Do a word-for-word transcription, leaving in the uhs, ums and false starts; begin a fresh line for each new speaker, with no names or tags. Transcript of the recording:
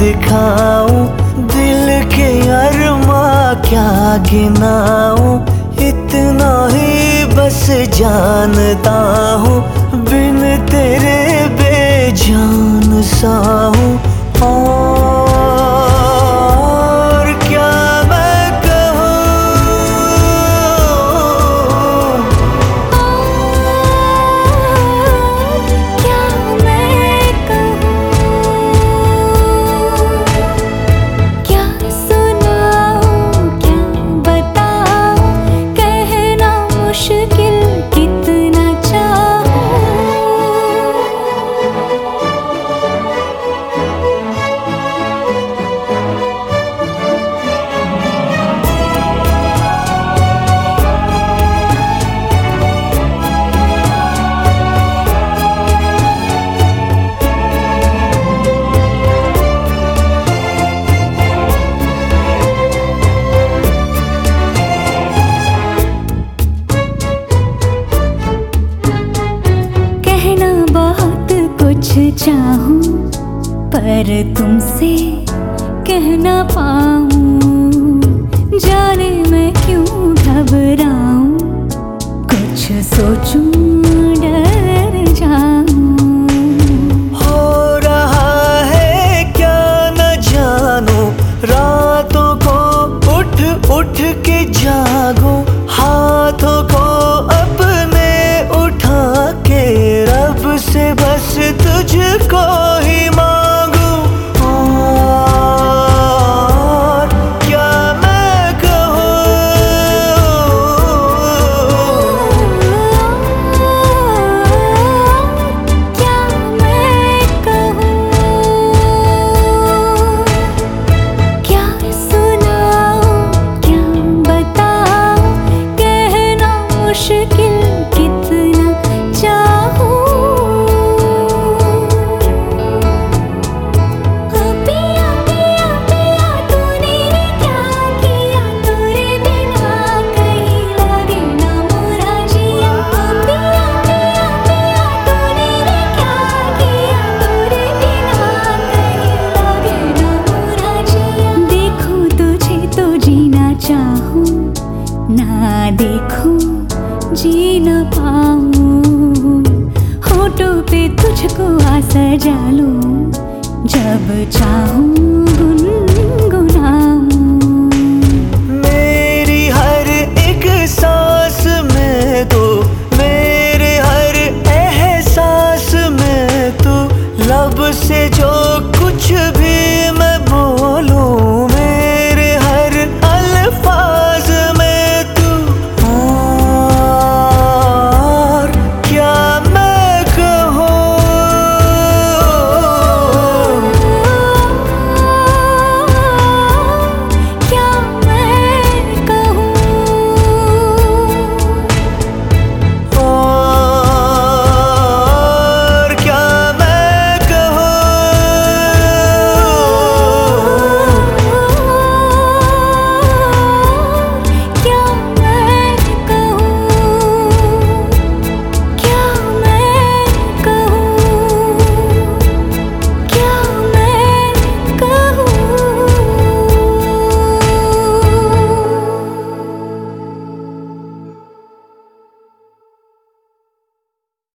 दिखाऊं, दिल के अरमा क्या गिनाऊं। इतना ही बस जानता हूँ, बिन तेरे बेजान सा हूँ। और क्या मैं कहूँ,
क्या मैं कहूँ, क्या सुनाऊँ, क्या बताऊँ, कहना मुश्किल कितना चाहूँ। चाहूं पर तुमसे कह ना पाऊं, जाने मैं क्यों घबराऊं, कुछ सोचूं डर जाऊं।
हो रहा है क्या न जानूं, रातों को उठ उठ के जागूं, हाथों को अपने उठा के रब से बस तुझको ही मांगूं। और क्या मैं कहूँ,
क्या मैं कहूँ, क्या सुनाऊं, क्या बताऊं, कहना मुश्किल कितना चाहूं। ना देखूं जी न पाऊं, होठों पे तुझको आ सजा लूं, जब चाहूं गुन